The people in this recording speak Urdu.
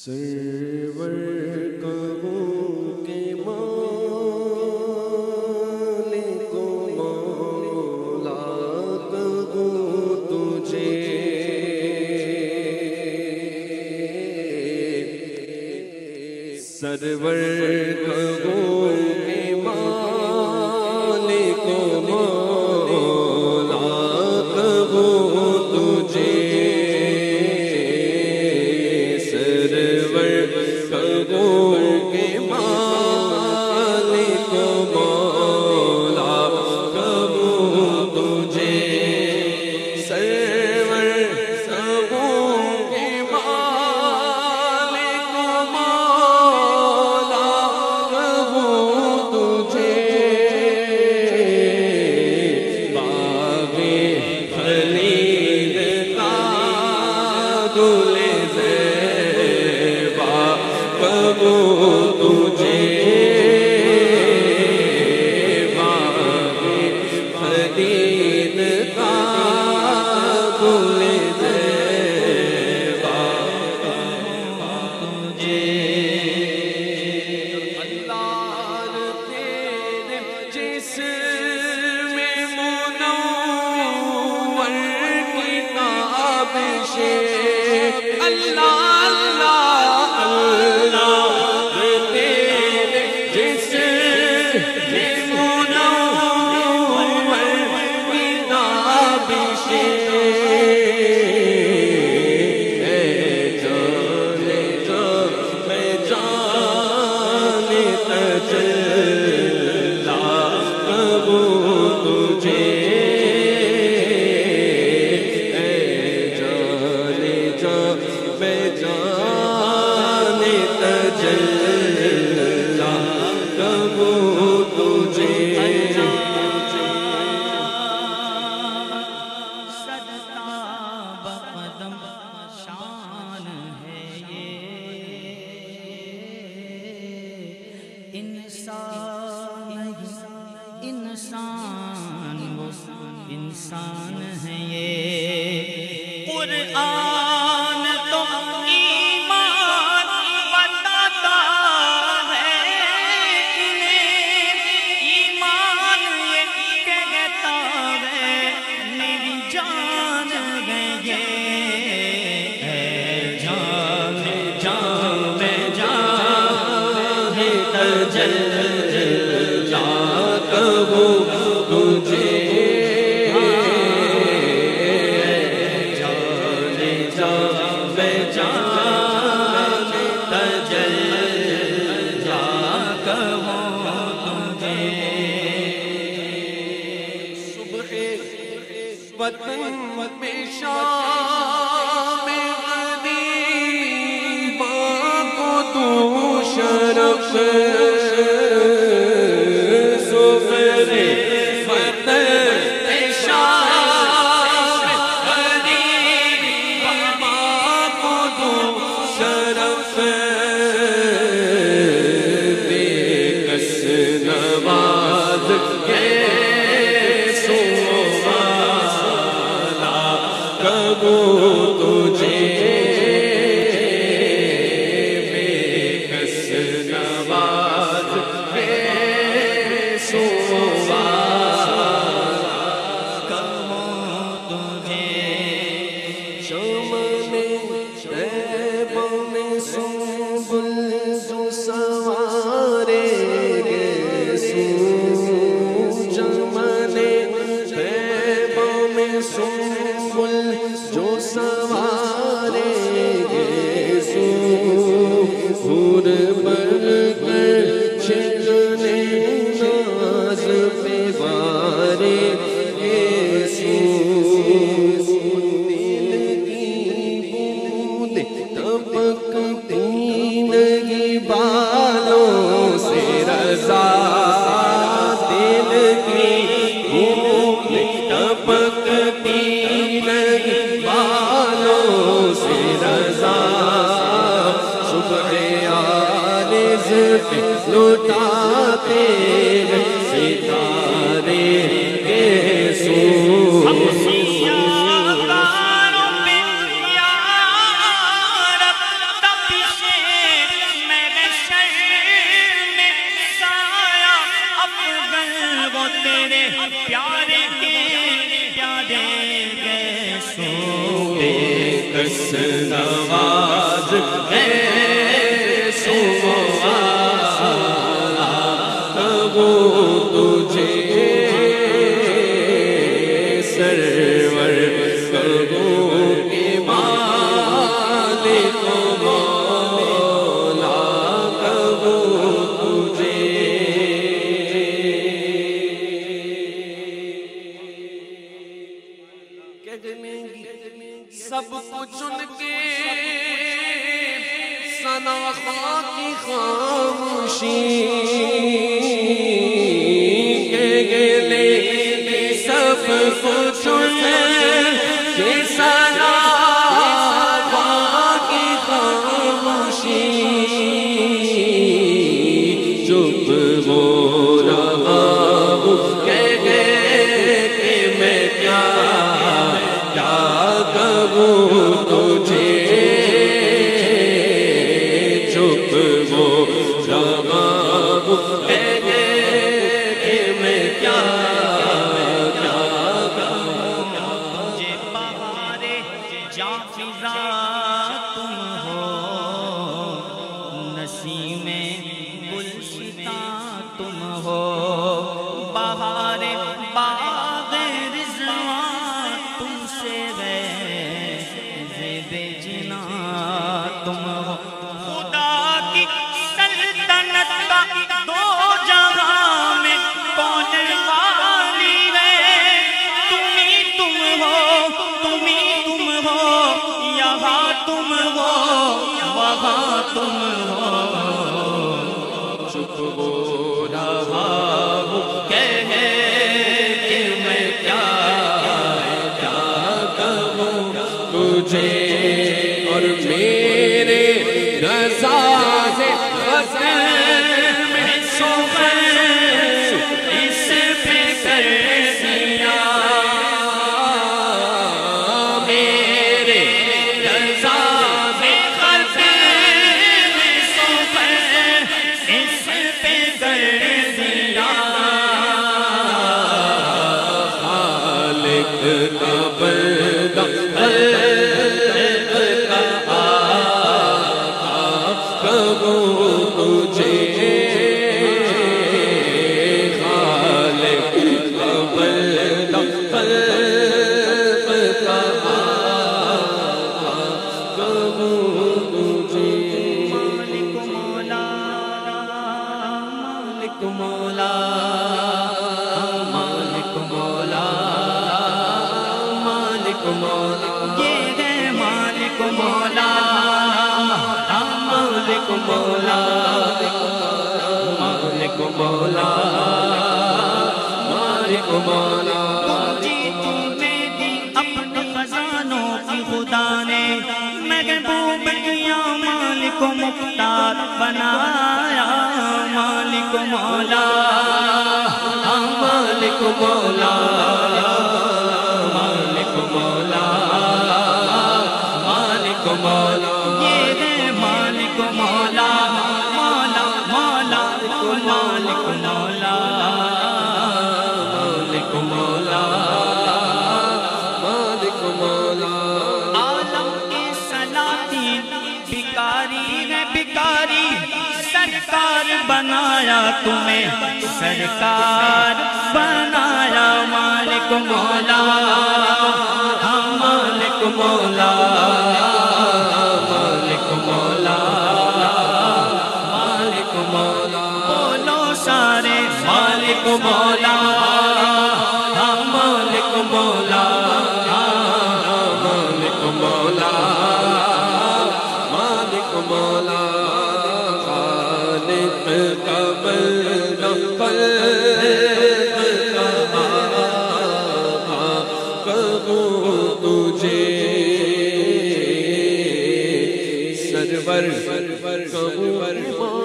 سرور کہوں کہ مالک و مولا کہوں تجھے، سرور کہوں کہ مالک و مولا کہوں تجھے، انسان ہے یہ قرآن تو ایمان بتاتا ہے انہیں، ایمان یہ کہتا ہے میری جان ہے یہ، اے جان جان میں جان تجلا کہوں تجھے، وطن میں شام غریباں کو تو شرف، سفرے وطن میں شام غریباں کو تو شرف، بے کس نواز کے تجھے، بے کس نواز کے سوال کہوں تجھے، چمن طیبہ میں سنبل جو سوارے گے سو، چمن طیبہ میں سنبل جو سوارے گے سو، حور بن کر چلنے ناز پہ وارے گے سو، دل کی بوند ٹپکتی نہیں بالوں سے رضا، دل کی بوند ٹپکتی لٹاتے ستارے کے سو، سیاہ کاروں پہ یا رب تپشیں تیرے پیارے کے پیارے گئے سو بے کس نواز گئے سو تجھے سرور کہوں کہ مالک مولا کہوں تجھے سب کچھ ان کے ثنا خاکی خاموشی سب کچھ کہ ثنا کی خاموشی چپ ہو رہا ہوں کہہ گئے کہ میں کیا کہوں تجھے چپ ہو رہا ہوں کہہ گئے کہ میں کیا تم ہو نسیم گلشتہ تم ہو بہار باغ رضوان تم سے زیب جنا تم ہو خدا کی سلطنت کا دو جہاں میں پہنچنے والی ہے تم ہو تم ہو یہاں تم ہو وہاں تم ہو چپ ہو رہا ہوں کہہ کہ میں کیا کہوں تجھے اور میرے رضا سے ختم سفر اس پہ کر دیا مولا مالک مولا جی تمہیں دی اپنے خزانوں کی خدا نے محبوب کیا مالک مختار بنایا مالک مولا مالک مولا مالک مولا مالک مولا یہ ہے مالک مولا مولا مولا مالک مولا مالک مولا مالک مولا عالم کے سلاطین بھکاری ہے بھکاری سرکار بنایا تمہیں سرکار بنایا مالک مولا مالک مولا مالک مولا مالک مولا بولو سارے مالک مولا مالک مولا مالک مولا مالک مولا خالق کا بندہ خلق کا کہوں تجھے سرور کہوں